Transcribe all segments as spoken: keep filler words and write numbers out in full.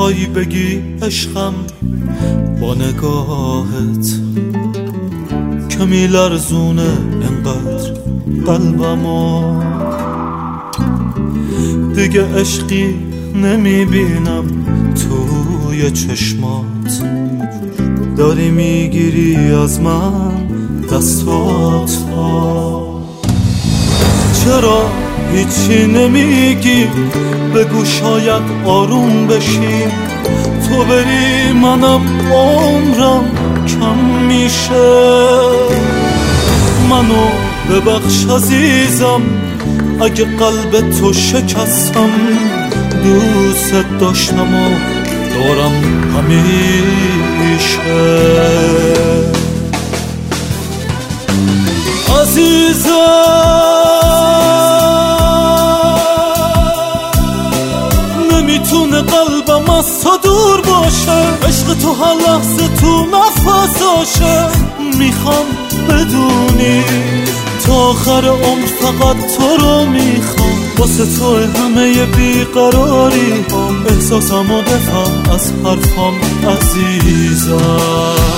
میخوای بگی عشقم با نگاهت که میلرزونه انقدر قلبمو، دیگه عشقی نمیبینم توی چشمات، داری میگیری از من دستاتو. چرا هیچی نمیگی؟ بگو شاید آروم بشی، تو بری منم عمرم کم میشه. منو ببخش عزیزم اگه قلب تو شکستم، دوست داشتم و دارم همیشه. عزیزم نمیتونه قلبم از تو دور باشه، عشق تو هر لحظه تو نفساشه. میخوام بدونی تا آخر عمر فقط تو رو میخوام، واسه تو همه بیقراری هم، احساسمو بفهم از حرفام عزیزم.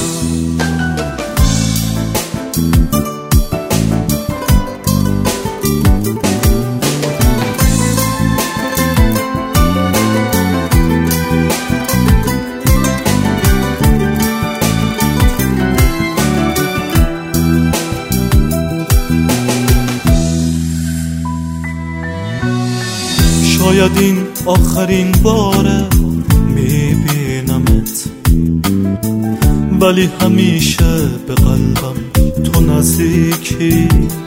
شاید این آخرین باره میبینمت، ولی همیشه به قلبم تو نزدیکی.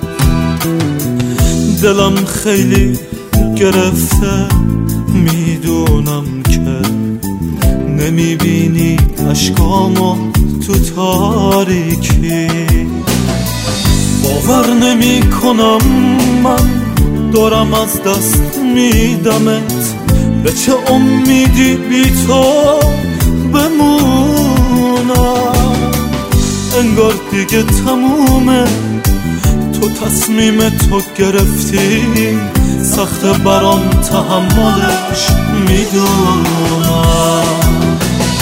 دلم خیلی گرفته، میدونم که نمیبینی اشکامو تو تاریکی. باور نمی کنم من دارم از دست میدمت، به چه امیدی بی تو بمونم؟ انگار دیگه تمومه، تو تصمیم تو گرفتی، سخت برام تحملش میدونم.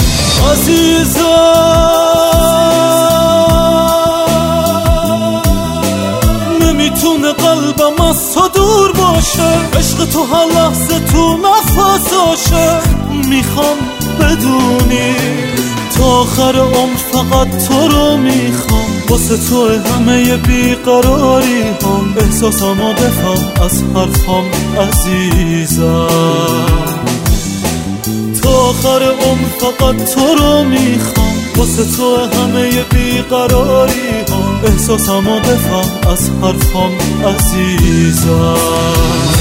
عزیزم نمیتونه قلبم از تو دور باشه، عشق تو هر لحظه تو نفساشه. میخوام بدونی تا آخر عمر فقط تو رو میخوام، واسه تو همه بیقراری هم، احساسمو بفهم از حرفام عزیزم. تا آخر عمر فقط تو رو میخوام، واسه تو همه بیقراری هم، احساسمو بفهم از حرفام عزیزم.